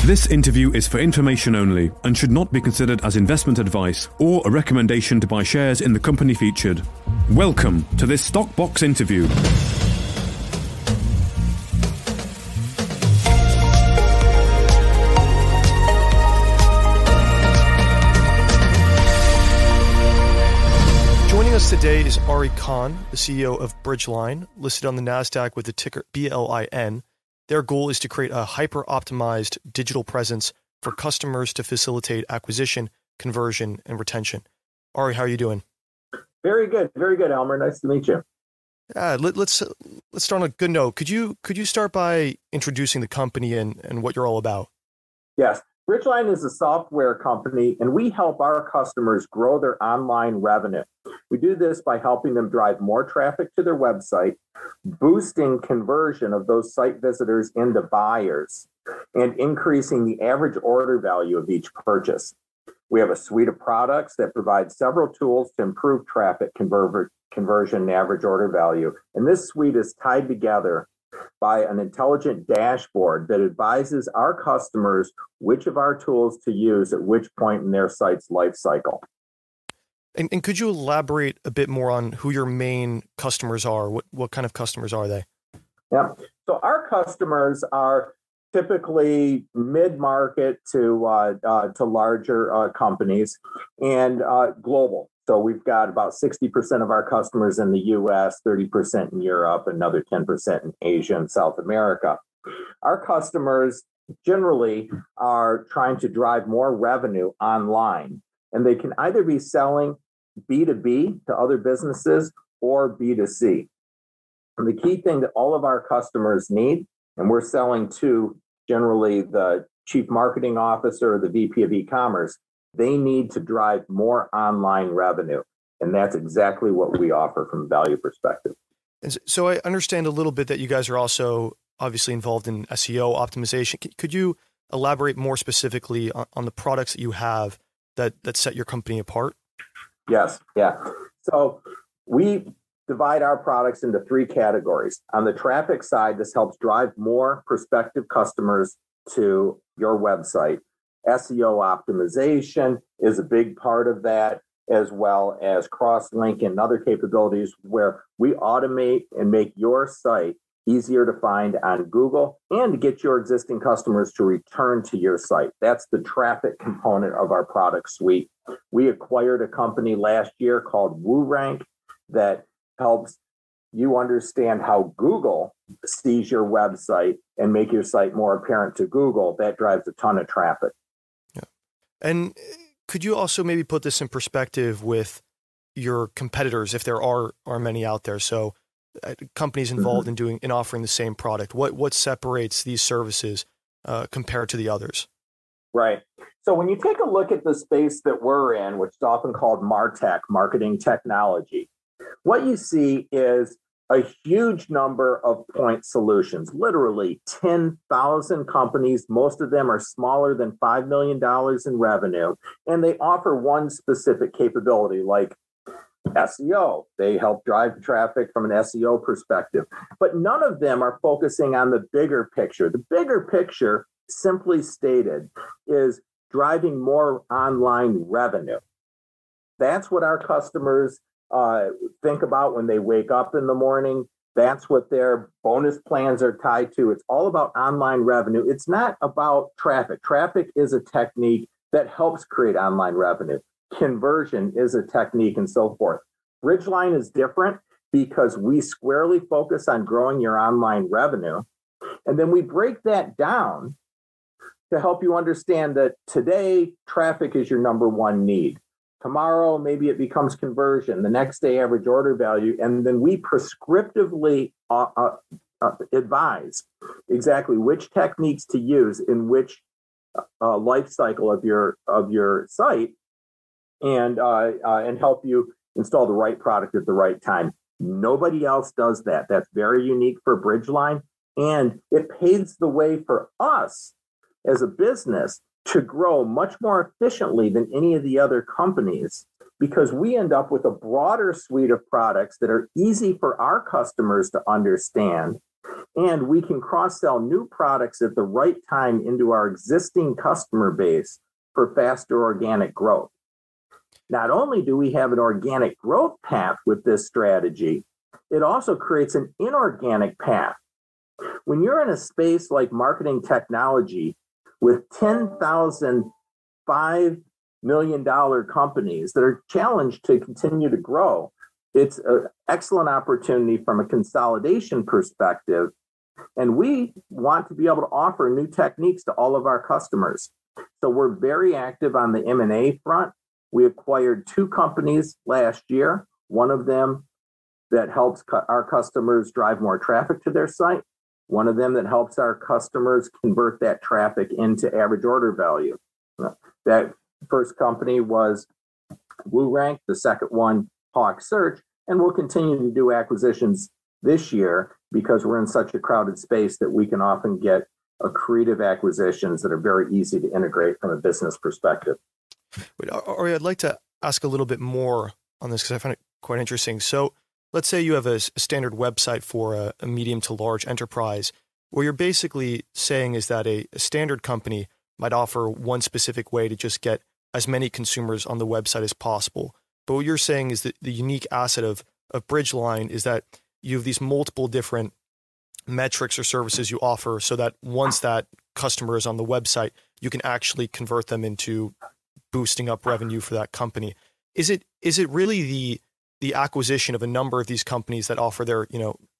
This interview is for information only and should not be considered as investment advice or a recommendation to buy shares in the company featured. Welcome to this Stockbox interview. Joining us today is Ari Kahn, the CEO of Bridgeline, listed on the NASDAQ with the ticker BLIN. Their goal is to create a hyper-optimized digital presence for customers to facilitate acquisition, conversion, and retention. Ari, how are you doing? Very good, Elmer. Nice to meet you. Let's start on a good note. Could you start by introducing the company and what you're all about? Yes. Bridgeline is a software company, and we help our customers grow their online revenue. We do this by helping them drive more traffic to their website, boosting conversion of those site visitors into buyers, and increasing the average order value of each purchase. We have a suite of products that provide several tools to improve traffic conversion and average order value. And this suite is tied together by an intelligent dashboard that advises our customers which of our tools to use at which point in their site's life cycle. And could you elaborate a bit more on who your main customers are? What kind of customers are they? Yeah. So our customers are typically mid-market to larger companies and global. So we've got about 60% of our customers in the US, 30% in Europe, another 10% in Asia and South America. Our customers generally are trying to drive more revenue online, and they can either be selling B2B to other businesses or B2C. And the key thing that all of our customers need, and we're selling to generally the chief marketing officer or the VP of e-commerce, they need to drive more online revenue. And that's exactly what we offer from a value perspective. And so I understand a little bit that you guys are also obviously involved in SEO optimization. Could you elaborate more specifically on the products that you have that set your company apart? Yes. Yeah. So we divide our products into three categories. On the traffic side, this helps drive more prospective customers to your website. SEO optimization is a big part of that, as well as cross-link and other capabilities where we automate and make your site easier to find on Google and to get your existing customers to return to your site. That's the traffic component of our product suite. We acquired a company last year called WooRank that helps you understand how Google sees your website and make your site more apparent to Google. That drives a ton of traffic. Yeah. And could you also maybe put this in perspective with your competitors, if there are many out there? So companies involved in offering the same product. What separates these services compared to the others? Right. So when you take a look at the space that we're in, which is often called MarTech, marketing technology, what you see is a huge number of point solutions, literally 10,000 companies. Most of them are smaller than $5 million in revenue, and they offer one specific capability like SEO. They help drive traffic from an SEO perspective, but none of them are focusing on the bigger picture. The bigger picture, simply stated, is driving more online revenue. That's what our customers think about when they wake up in the morning. That's what their bonus plans are tied to. It's all about online revenue. It's not about traffic. Traffic is a technique that helps create online revenue. Conversion is a technique and so forth. Bridgeline is different because we squarely focus on growing your online revenue. And then we break that down to help you understand that today, traffic is your number one need. Tomorrow, maybe it becomes conversion. The next day, average order value. And then we prescriptively advise exactly which techniques to use in which life cycle of your site and help you install the right product at the right time. Nobody else does that. That's very unique for Bridgeline. And it paves the way for us as a business to grow much more efficiently than any of the other companies, because we end up with a broader suite of products that are easy for our customers to understand And we can cross-sell new products at the right time into our existing customer base for faster organic growth. Not only do we have an organic growth path with this strategy, it also creates an inorganic path. When you're in a space like marketing technology with 10,000 $5 million companies that are challenged to continue to grow, it's an excellent opportunity from a consolidation perspective. And we want to be able to offer new techniques to all of our customers. So we're very active on the M&A front. We acquired 2 companies last year, one of them that helps our customers drive more traffic to their site, one of them that helps our customers convert that traffic into average order value. That first company was WooRank, the second one, Hawk Search, and we'll continue to do acquisitions this year because we're in such a crowded space that we can often get accretive acquisitions that are very easy to integrate from a business perspective. Wait, Ari, I'd like to ask a little bit more on this because I find it quite interesting. So let's say you have a standard website for a medium to large enterprise. What you're basically saying is that a standard company might offer one specific way to just get as many consumers on the website as possible. But what you're saying is that the unique asset of Bridgeline is that you have these multiple different metrics or services you offer so that once that customer is on the website, you can actually convert them into boosting up revenue for that company. Is it really the acquisition of a number of these companies that offer their,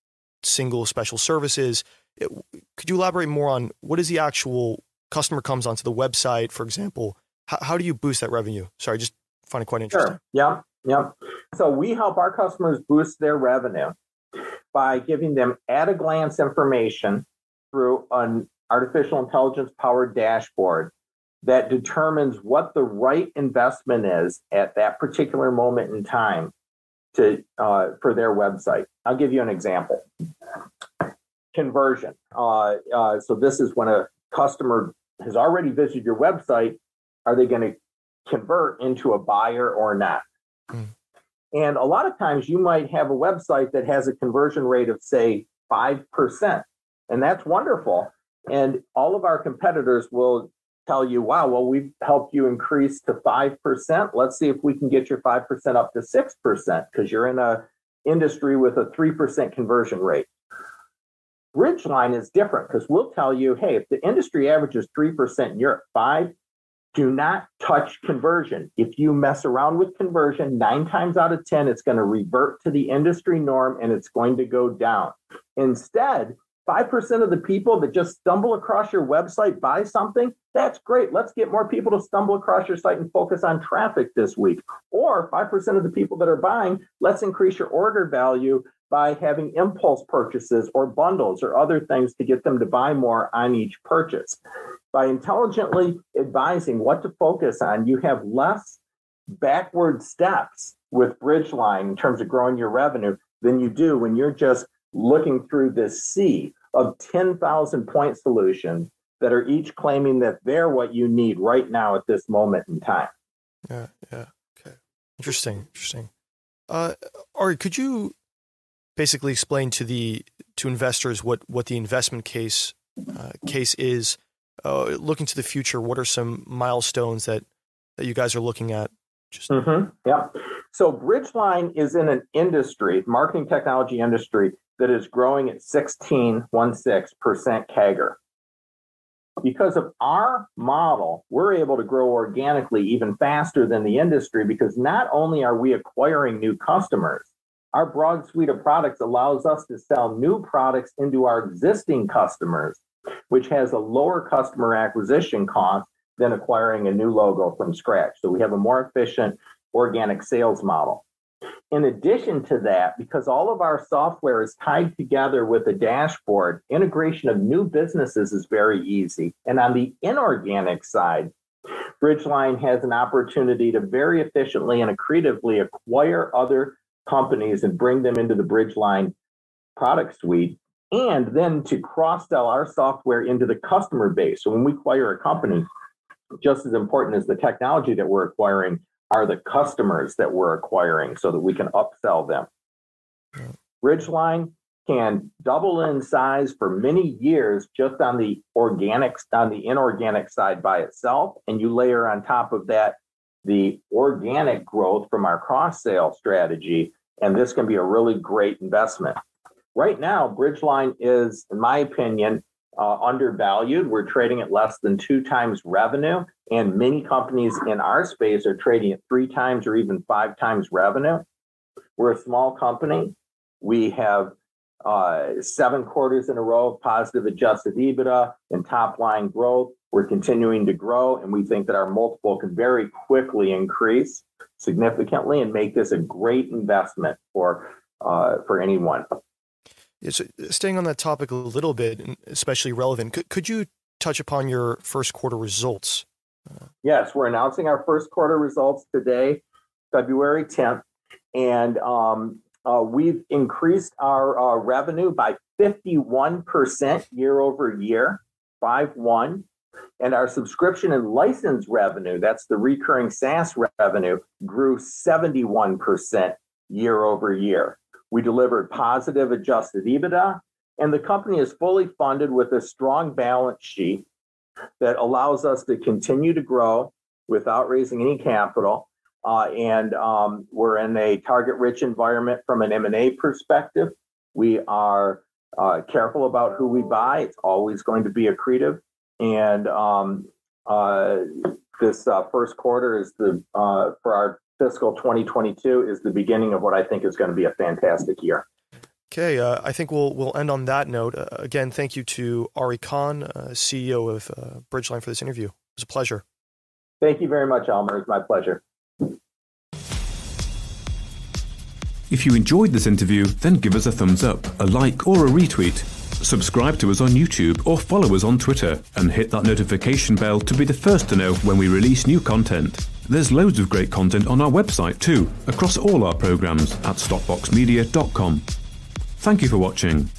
single special services? Could you elaborate more on what is the actual customer comes onto the website, for example? How do you boost that revenue? Sorry, I just find it quite interesting. Sure. Yeah. So we help our customers boost their revenue by giving them at-a-glance information through an artificial intelligence powered dashboard that determines what the right investment is at that particular moment in time for their website. I'll give you an example. Conversion. So this is when a customer has already visited your website. Are they going to convert into a buyer or not? And a lot of times you might have a website that has a conversion rate of, say, 5%. And that's wonderful. And all of our competitors will tell you, wow, well, we've helped you increase to 5%. Let's see if we can get your 5% up to 6% because you're in an industry with a 3% conversion rate. Bridgeline is different because we'll tell you, hey, if the industry average is 3% and you're at 5%, do not touch conversion. If you mess around with conversion, 9 times out of 10, it's going to revert to the industry norm and it's going to go down. Instead, 5% of the people that just stumble across your website buy something. That's great. Let's get more people to stumble across your site and focus on traffic this week. Or 5% of the people that are buying, let's increase your order value by having impulse purchases or bundles or other things to get them to buy more on each purchase. By intelligently advising what to focus on, you have less backward steps with Bridgeline in terms of growing your revenue than you do when you're just looking through this sea of 10,000 point solutions that are each claiming that they're what you need right now at this moment in time. Yeah. Okay. Interesting. Ari, could you basically explain to investors what the investment case is? Looking to the future, what are some milestones that you guys are looking at? Yeah. So Bridgeline is in an industry, marketing technology industry, that is growing at 16% CAGR. Because of our model, we're able to grow organically even faster than the industry because not only are we acquiring new customers, our broad suite of products allows us to sell new products into our existing customers, which has a lower customer acquisition cost than acquiring a new logo from scratch. So we have a more efficient organic sales model. In addition to that, because all of our software is tied together with a dashboard, integration of new businesses is very easy. And on the inorganic side, Bridgeline has an opportunity to very efficiently and accretively acquire other companies and bring them into the Bridgeline product suite, and then to cross-sell our software into the customer base. So when we acquire a company, just as important as the technology that we're acquiring are the customers that we're acquiring so that we can upsell them. Bridgeline can double in size for many years just on the inorganic side by itself. And you layer on top of that the organic growth from our cross-sale strategy, and this can be a really great investment. Right now, Bridgeline is, in my opinion, undervalued. We're trading at less than 2 times revenue, and many companies in our space are trading at 3 times or even 5 times revenue. We're a small company. We have 7 quarters in a row of positive adjusted EBITDA and top line growth. We're continuing to grow, and we think that our multiple can very quickly increase significantly and make this a great investment for anyone. Yeah, so staying on that topic a little bit, and especially relevant, could you touch upon your first quarter results? Yes, we're announcing our first quarter results today, February 10th, and we've increased our revenue by 51% year over year, 5-1. And our subscription and license revenue, that's the recurring SaaS revenue, grew 71% year over year. We delivered positive adjusted EBITDA, and the company is fully funded with a strong balance sheet that allows us to continue to grow without raising any capital. And we're in a target-rich environment from an M&A perspective. We are careful about who we buy. It's always going to be accretive. And this first quarter is for our fiscal 2022 is the beginning of what I think is going to be a fantastic year. Okay, I think we'll end on that note. Again, thank you to Ari Kahn, CEO of Bridgeline, for this interview. It was a pleasure. Thank you very much, Elmer. It's my pleasure. If you enjoyed this interview, then give us a thumbs up, a like, or a retweet. Subscribe to us on YouTube or follow us on Twitter and hit that notification bell to be the first to know when we release new content. There's loads of great content on our website too, across all our programs at stockboxmedia.com. Thank you for watching.